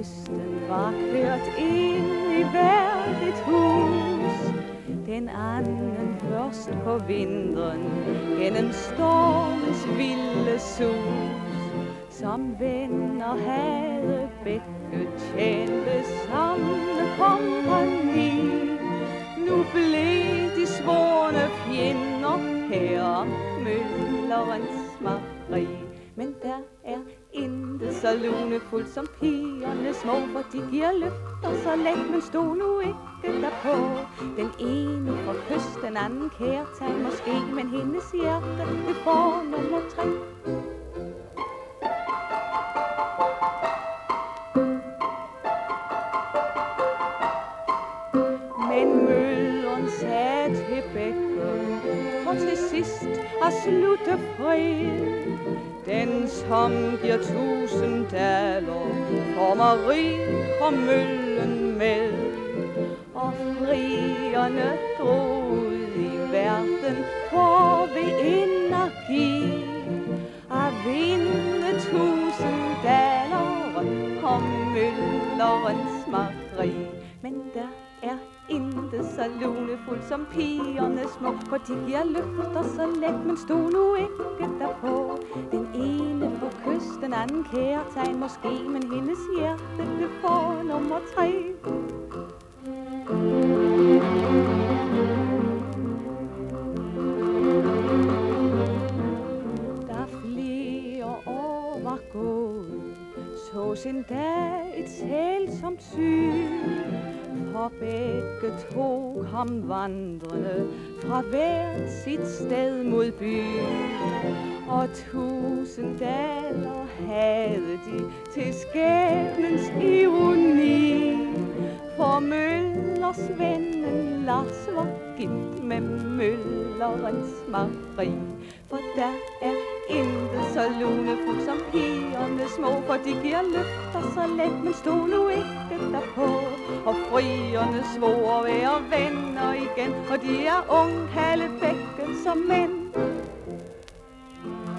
kysten var kørt ind i hvert et hus. Den anden først på vinteren gennem stormens vilde sus. Som venner havde begge tjente samme kompagni. Nu blev de svorne fjender her møllerens Marie. Men der er intet så lunefuldt som pigerne små, for de giver løfter så let, men stod nu ikke derpå. Den ene får kys, den anden kærtegn måske, men hendes hjerte, det får nummer 3. Men mølleren sagde til begge, for til sidst at slutte fred. Den som giver 1000 daler får Marie og møllen med. Og frierne drog ud i verden for ved energi at vinde 1000 daler og møllerens Marie. Men der er intet så lunefuldt som pigerne små, for de giver løfter så let, men stod nu ikke derpå. Den ene får kys, den anden kærtegn måske, men hendes hjerte, det får nummer 3. Da flere år var gået, sås en dag et sælsomt syn. For begge to kom vandrende fra hvert sit sted mod byen. Og 1000 daler havde de til skæbnens ironi. For Møllers vennen Lars var gift med møllerens Marie. For der er intet så lunefuldt som pigerne små, for de giver løfter så let, men stod nu ikke derpå. Og frierne svor at være venner igen, og de er ungkalde begge som mænd.